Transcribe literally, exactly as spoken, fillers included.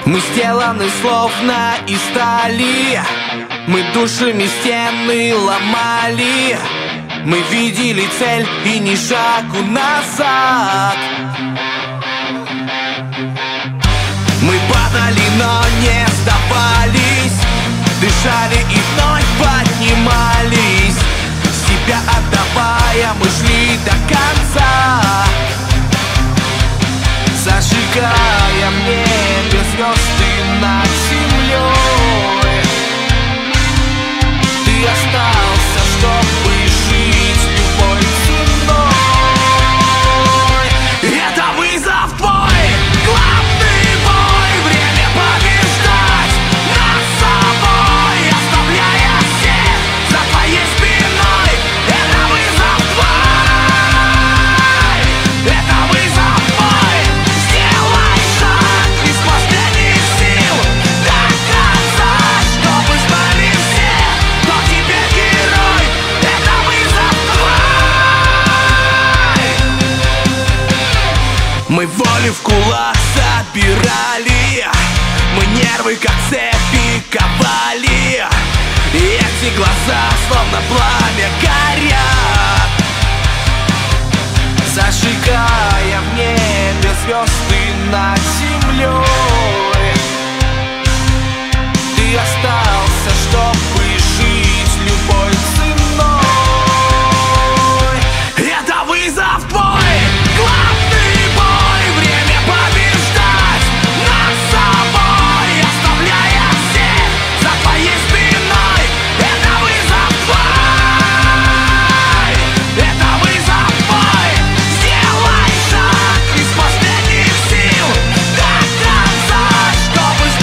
Мы сделаны словно из стали, мы душами стены ломали. Мы видели цель и ни шагу назад. Мы падали, но не сдавались, дышали и вновь поднимались. Себя отдавая, мы шли до конца, зажигая в небе звезды над землей. Ты остался, чтобы жить любой ценой. Это вызов твой, главный бой. Время побеждать над собой, оставляя всех за твоей спиной. Это вызов твой, это вызов твой. Сделай шаг из последних сил, доказать, чтобы знали все, кто теперь герой. Это вызов твой. Мы волю в кулак собирали, мы нервы как цепи ковали, и эти глаза словно пламя горят, зажигая в небе звезды над землей.